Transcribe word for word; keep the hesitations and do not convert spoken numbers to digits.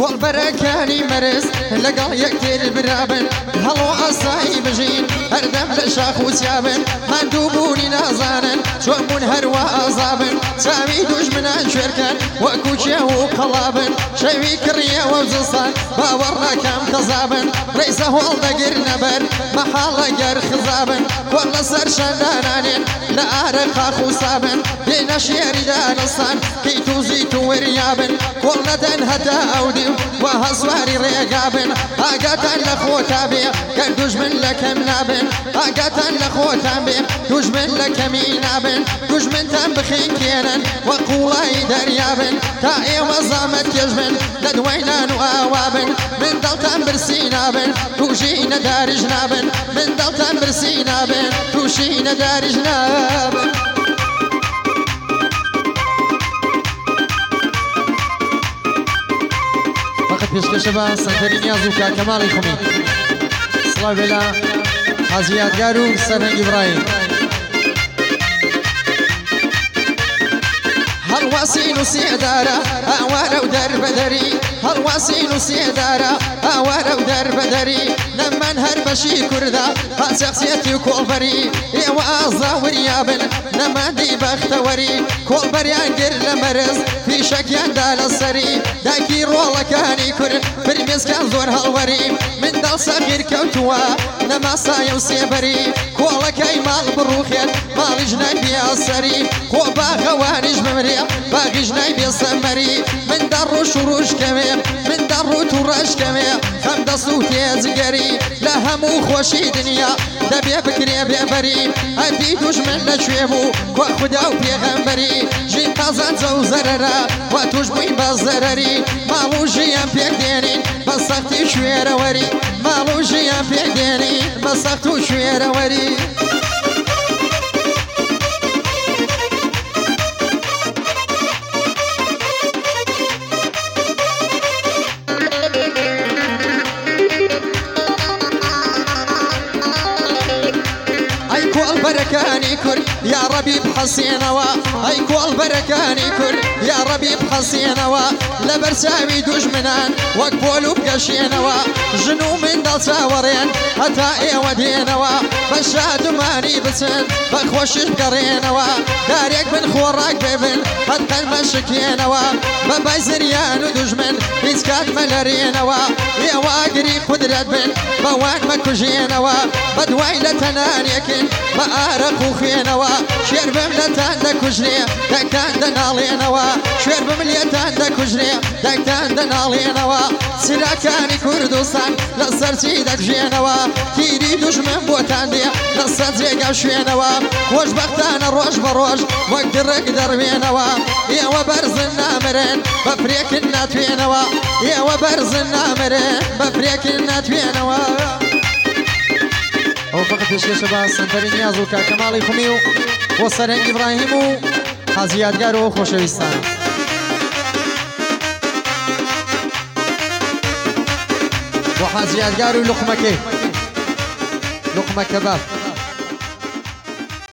كل بركاني مرز لقل يكتير برابن هلو أصاي بجين هردم لشاخ وسيابن هندوبوني نازانن شومون هروا أزابن سامي دوش من أنشركن وكوشيا وقلابن شوي كريا وزصان باورنا كام كذابن رئيسه والدقر نبر محال قر خزابن كل سر شندانانين لأرقا خوصابن بين شير دانصان كي توزيتو وريابن كل ندن هدا أودي وهزواري ريقابن أقاتن لخوتابي كان دجمن لكم نابن أقاتن لخوتابي دجمن لكم ينابن دجمن تنبخين كينن وقولاي دريابن تائي وزامت يجمن لدوينان وآوابن من دلتن برسينابن توشين دار جنابن من دلتن برسينابن توشين دار جنابن پیشکش با سنتری نیازو که کمالی خمی صلاح بلا حاجیاتگارو سرهنگ ابراهیم هالواسين وسيدارة أوارا ودر بدري هالواسين وسيدارة أوارا ودر بدري لما نهر بشي كردا هالشخصيتي كولبري إيوازا وريابن لما دي بختوري كولبري أنقر لمرز في شكيان دال السري داكي رولا كاني كر برميز كان زور هالوري من دال صغير كوتوا لما صايا وسيبري كولا كاي مال بروخيل مال جناي بيا السري كوبا غوانج ممري باقي جناي بيصمري من درو شروش كمير من درو تراش كمير خمد صوتي زقري لا همو خوشي دنيا دبي بكري بيبري هدي دوش من نشويبو كوا خدا وبيغمبري جي قازان زو زررا واتوش بين بزرري مالو جيان بيك دينين بسختي شوير وري مالو جيان بيك دينين بسختو شوير وري بركاني كر يا ربي بحسينوا اي كل بركاني كر يا ربي بحسينوا لبرساوي دجمنان وقبولو بقشينوا جنو من دل ساورين حتى اي ودينوا بشاد ماني بسن بخوشش بقرينوا داريك من خوراك ببن حتى المشكينوا باباي زريان ودجمن بيسكات ملارينوا يا واقري قدرت بن بوان مكوجينوا بدويلة تنانيكن بأرق وخينوا شير بملتان دا كجري دكتان دا نالينوا شير بمليتان دا كجري دكتان دا نالينوا سلاكاني كردستان لسر سيدك جينوا كيري دجمن بوتان دي لسر زيقا شوينوا خوش بختان روش بروش وقدرك دربينوا يا وبرز النامرين بفريك الناتوينوا يا وبرز النامرين بفريك الناتوينوا او فقط پیشکش با سنتری نیازو که کمالی خمیو و سرهنگ ابراهیم و حاجیاتگار و خوشویستان و حاجیاتگار و لقمه که لقمه کباب